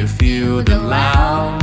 you feel the loud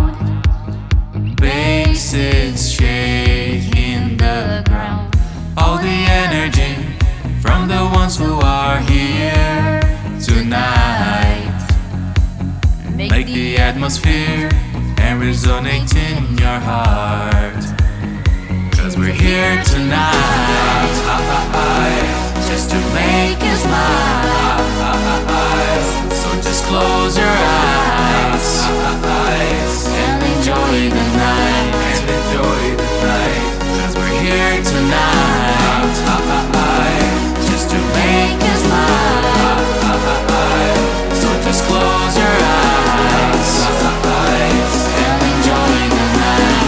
basses shaking the ground? All the energy from the ones who are here tonight. Make the atmosphere and resonate in your heart. 'Cause we're here tonight, just to make you smile. So just close your eyes and enjoy the night. 'Cause we're here tonight, just to make you smile. So just close your eyes and enjoy the night.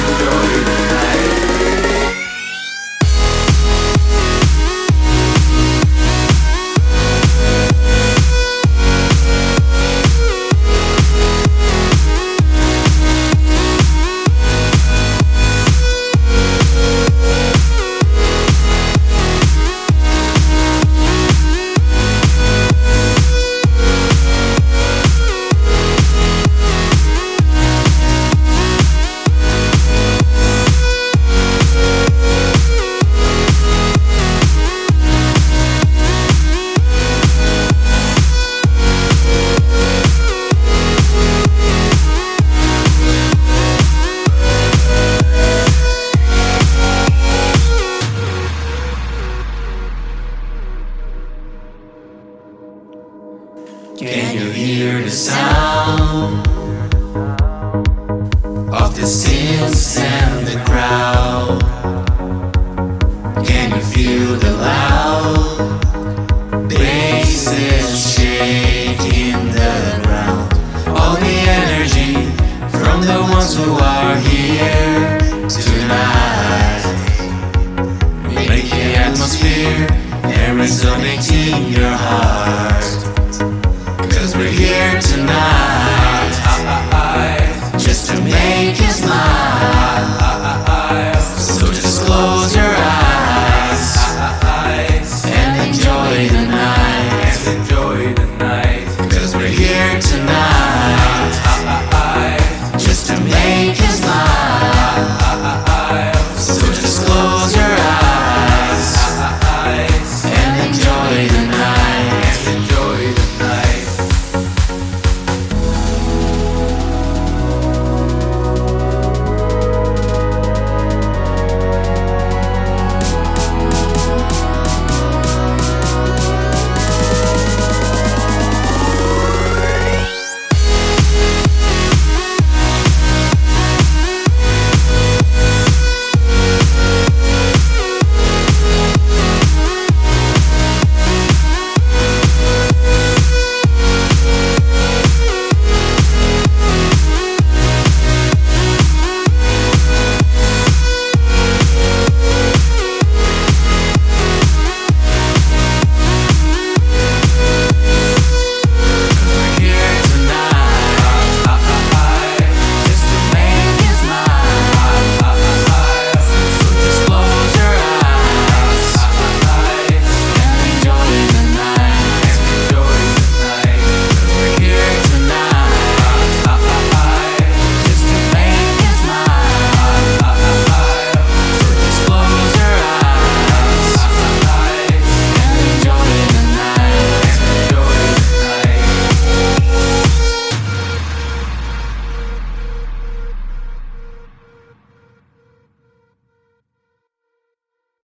Can you hear the sound of the synths and the crowd? Can you feel the loud basses shaking the ground? All the energy from the ones who are here tonight. Make the atmosphere and resonate in your heart. 'Cause we're here tonight, just to make you smile. So just close your eyes and enjoy the night. 'Cause we're here tonight.